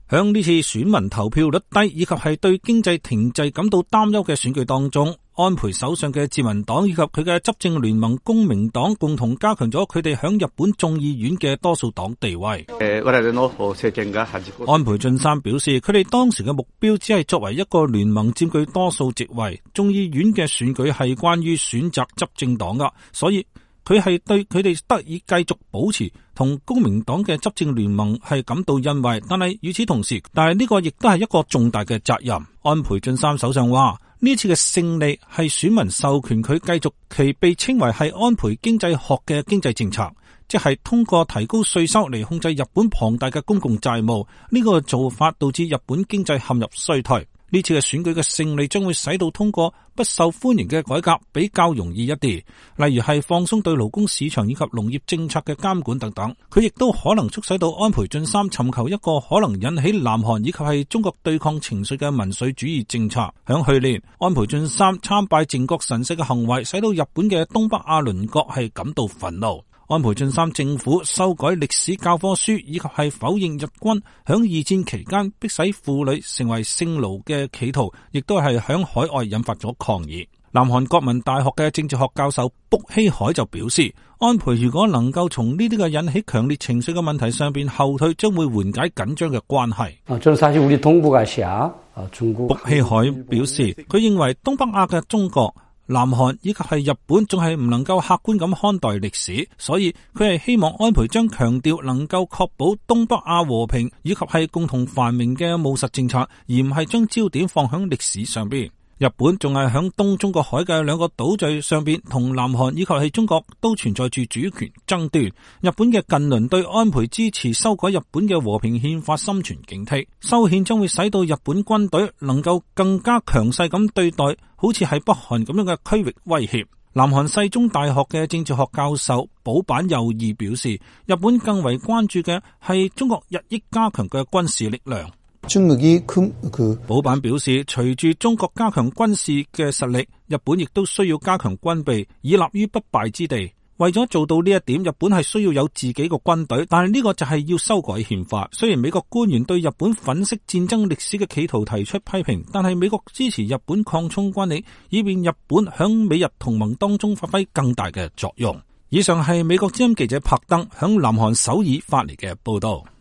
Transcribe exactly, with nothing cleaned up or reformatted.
響呢次選民投票率低以及係對經濟停滯感到擔憂嘅選舉當中，安倍首相嘅自民黨以及佢嘅執政聯盟公明黨共同加強咗佢哋響日本眾議院嘅多數黨地位。安倍晉三表示，佢哋當時嘅目標只係作為一個聯盟佔據多數席位，眾議院嘅選舉係關於選擇執政黨噶，所以佢係對佢哋得以繼續保持同公明黨嘅執政聯盟係感到欣慰，但係與此同時，但係呢個亦都係一個重大嘅責任。安倍晉三首相話，呢次嘅勝利係選民授權佢繼續其被稱為係安倍經濟學嘅經濟政策，即係通過提高稅收嚟控制日本龐大嘅公共債務。呢個做法導致日本經濟陷入衰退。呢次嘅選舉嘅勝利將會使到通過不受歡迎嘅改革比較容易一啲，例如係放鬆對勞工市場以及農業政策嘅監管等等。佢亦都可能促使到安倍晉三尋求一個可能引起南韓以及係中國對抗情緒嘅民粹主義政策。響去年，安倍晉三參拜靖國神社嘅行為使到日本嘅東北亞鄰國係感到憤怒。安倍晉三政府修改歷史教科書以及係否認日軍響二戰期間迫使婦女成為性奴嘅企圖，亦都係響海外引發咗抗議。南韓國民大學嘅政治學教授卜希海就表示，安倍如果能夠從呢啲嘅引起強烈情緒嘅問題上邊後退，將會緩解緊張嘅關係。卜希海表示，佢認為東北亞嘅中國、南韓以及係日本仲係唔能夠客觀咁看待歷史，所以佢係希望安倍將強調能夠確保東北亞和平以及係共同繁榮嘅務實政策，而唔係將焦點放響歷史上邊。日本仲係響東中國海嘅兩個島嶼上邊，同南韓以及係中國都存在住主權爭端。日本嘅近鄰對安倍支持修改日本嘅和平憲法心存警惕，修憲將會使到日本軍隊能夠更加強勢咁對待好似係北韓咁樣嘅區域威脅。南韓世宗大學嘅政治學教授保坂佑二表示，日本更為關注嘅係中國日益加強嘅軍事力量。保坂表示，隨住中國加強軍事嘅實力，日本亦都需要加強軍備，以立於不敗之地。為咗做到呢一點，日本係需要有自己嘅軍隊，但係呢個就係要修改憲法。雖然美國官員對日本粉飾戰爭歷史嘅企圖提出批評，但係美國支持日本擴充軍力，以便日本響美日同盟當中發揮更大嘅作用。以上係美國之音記者柏登響南韓首爾發嚟嘅報道。